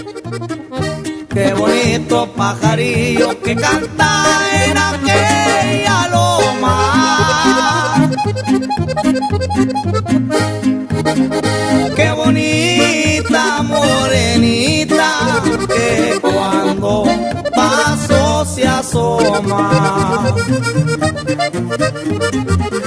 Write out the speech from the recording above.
Qué bonito pajarillo que canta en aquella loma. Qué bonita morenita que cuando paso se asoma.